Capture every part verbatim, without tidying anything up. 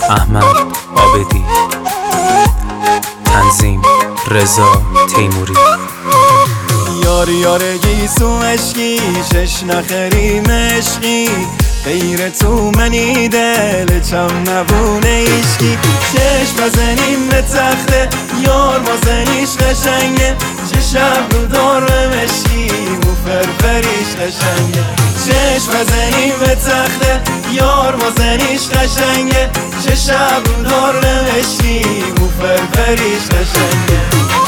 احمد عابدی. تنظیم رضا تیموری. یار یارگی سو عشقی شش نخری مشقی غیر تو منی دل چم نبونه ایشکی چشم بزنیم به تخته یار مازنیش قشنگه چه شب رو دار مشکی مو فرفریش قشنگه چشم بزنیم به تخته یار مازنیش قشنگه چه شب رو دار مشکی مو فرفریش قشنگه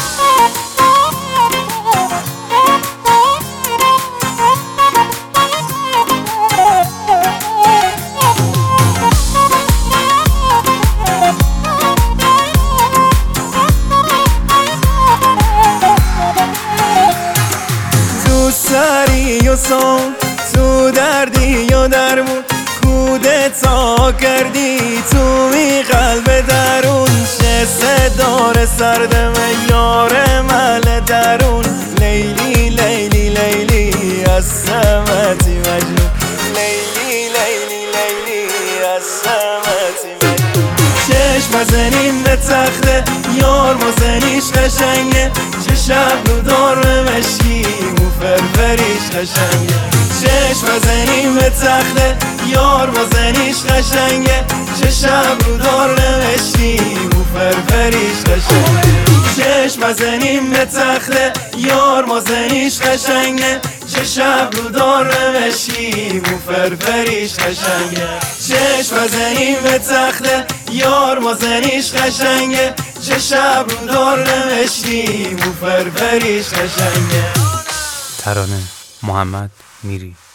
سری و سام تو دردی و درمون کودتا کردی تو می قلب درون چه صدار سردم یار مل درون لیلی لیلی لیلی از سمتی مجنون لیلی لیلی لیلی از سمتی مجنون چشم بزنیم به تخته یار مازنیش قشنگه چه شب رو دار مشکی فرفریش قشنگه چشم بزنیم به تخته یار مازنیش قشنگه چه شب رو دار نوشتیم و فرفریش قشنگه چشم بزنیم به تخته یار مازنیش قشنگه چه شب رو دار نوشتیم و فرفریش قشنگه چشم بزنیم به تخته یار مازنیش قشنگه چه شب رو دار نوشتیم و فرفریش قشنگه. ترانه محمد میری.